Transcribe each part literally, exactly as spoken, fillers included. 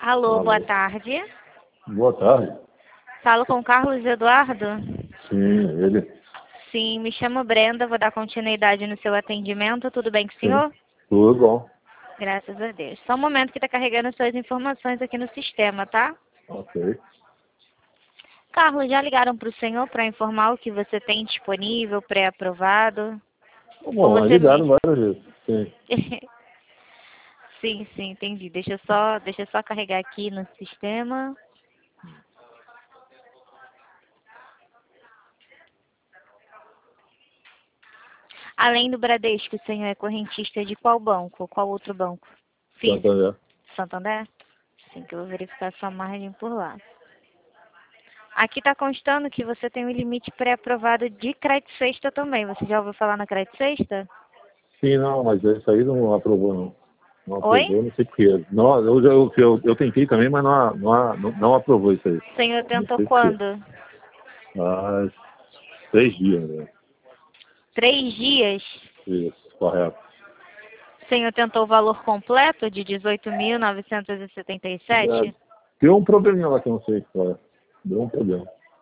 Alô, boa Alô. tarde. Boa tarde. Falo com Carlos Eduardo? Sim, ele. Sim, me chamo Brenda, vou dar continuidade no seu atendimento. Tudo bem com o Sim. senhor? Tudo bom. Graças a Deus. Só um momento que está carregando suas informações aqui no sistema, tá? Ok. Carlos, já ligaram para o senhor para informar o que você tem disponível, pré-aprovado? Ou Bom, você ligaram mesmo? várias vezes. Sim. Sim, sim, entendi. Deixa eu só, deixa eu só carregar aqui no sistema. Além do Bradesco, o senhor é correntista de qual banco? Qual outro banco? Físico? Santander. Santander? Sim, que eu vou verificar sua margem por lá. Aqui está constando que você tem um limite pré-aprovado de crédito sexta também. Você já ouviu falar na crédito sexta? Sim, não, mas isso aí não aprovou, não. Não Oi? aprovou, não sei porquê. Não, eu, já- eu, eu, eu tentei também, mas não, não, não, não aprovou isso aí. O senhor Não tentou sei porquê. quando? Mas três dias, né? Três dias. Isso, correto. O senhor tentou o valor completo de dezoito mil novecentos e setenta e É, sete? deu um probleminha lá que eu não sei qual é. Deu um problema.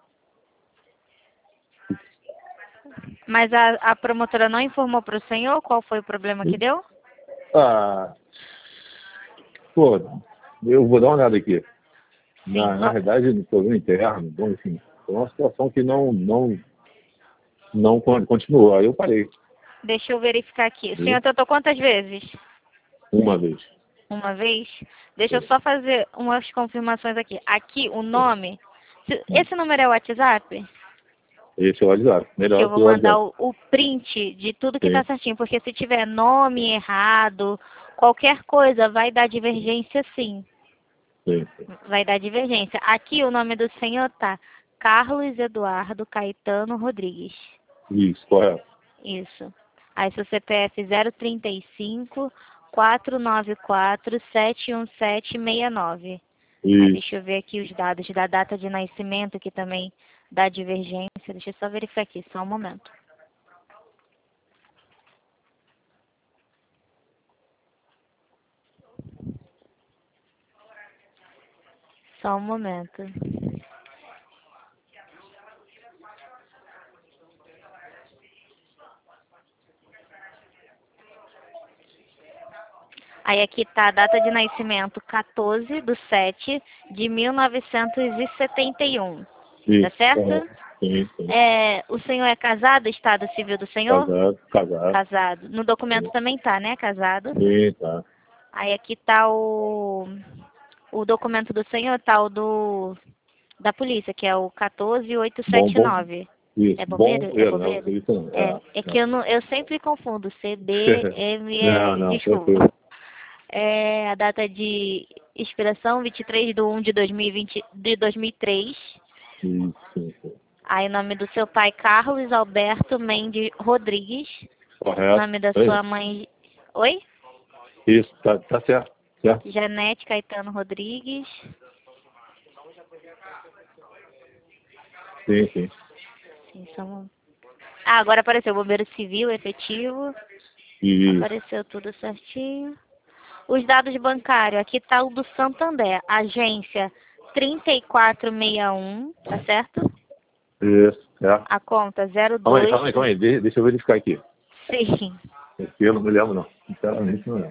Mas a, a promotora não informou para o senhor qual foi o problema que deu? Ah, pô, eu vou dar uma olhada aqui. Sim. Na, na va- realidade, no problema interno, bom, enfim, foi uma situação que não, não, não con- continuou. Aí eu parei, Deixa eu verificar aqui. O viu? senhor tentou quantas vezes? Uma vez. Uma vez? Deixa eu Foi, só fazer umas confirmações aqui. Aqui, o foi. nome. se- Hum. Esse número é o WhatsApp? Esse é o WhatsApp. Que Melhor eu que vou o mandar WhatsApp. o, o print de tudo que tá Sim, certinho. Porque se tiver nome errado, qualquer coisa, vai dar divergência sim. sim, sim. Vai dar divergência. Aqui o nome do senhor tá Carlos Eduardo Caetano Rodrigues. Isso, correto. Isso. Aí seu C P F zero trinta e cinco, quatrocentos e noventa e quatro, sete um sete seis nove. Aí Isso. deixa eu ver aqui os dados da data de nascimento, que também dá divergência. Deixa eu só verificar aqui, só um momento. Só um momento. Aí aqui tá a data de nascimento, quatorze de sete de mil novecentos e setenta e um. Tá Isso, certo? correto. Sim, sim. É, o senhor é casado, estado civil do senhor? Casado, casado. Casado. No documento Sim, também tá, né? Casado. sim, tá. Aí aqui tá o, o documento do senhor, tá o do, da polícia, que é o quatorze mil oitocentos e Bom, setenta e bom. nove. Isso, É bom. bombeiro? É É, não, bombeiro? isso não. É, É, é que eu, não, eu sempre confundo. C B, M, não, é, não, tranquilo. desculpa. É a data de expiração, vinte e três de um de dois mil e vinte, de dois mil e três. Sim, sim, sim. Aí o nome do seu pai, Carlos Alberto Mendes Rodrigues. Correto. Nome da É sua isso. mãe... Oi? Isso, tá, tá certo. Certo? Janete Caetano Rodrigues. Sim, sim. Sim, são... Ah, agora apareceu bombeiro civil efetivo. E Apareceu tudo certinho. Os dados bancários, aqui tá o do Santander, agência trinta e quatro sessenta e um, tá certo? isso, certo. A conta zero Calma aí, dois. calma aí, calma aí. De- deixa eu verificar aqui. Sim. Porque eu não me lembro, não. Sinceramente, não lembro.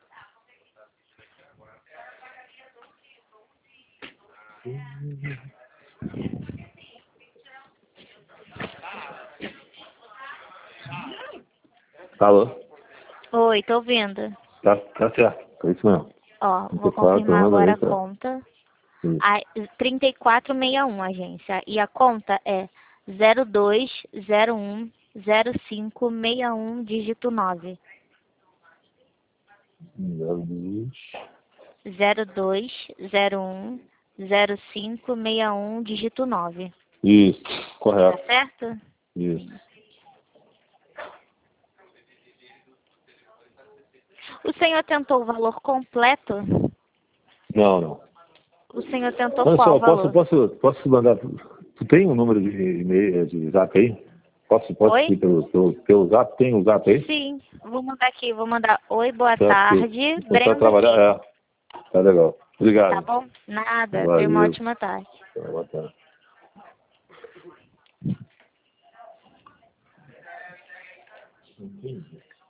Alô? Oi, tô ouvindo. Tá, tá certo. É isso mesmo. Ó, vou trinta e quatro, confirmar manda agora aí, a tá? conta. Isso. A trinta e quatro sessenta e um, agência. E a conta é zero dois zero um zero cinco seis um, dígito nove. Zero dois. zero dois zero um zero cinco seis um, dígito nove. Isso, Tá correto. certo? Isso. O senhor tentou o valor completo? Não, não. O senhor tentou Olha qual só, posso, valor? posso, posso mandar. Tu tem um número de e-mail, de zap aí? Posso, posso Oi? ir pelo, pelo, pelo zap? Tem o zap aí? Sim, vou mandar aqui. Vou mandar oi, boa Certo, tarde. porque começar a Brenda trabalhar, aqui. é. Tá legal. Obrigado. Tá bom? Nada. Valeu. Tenha uma ótima tarde. Boa tarde. Entendi.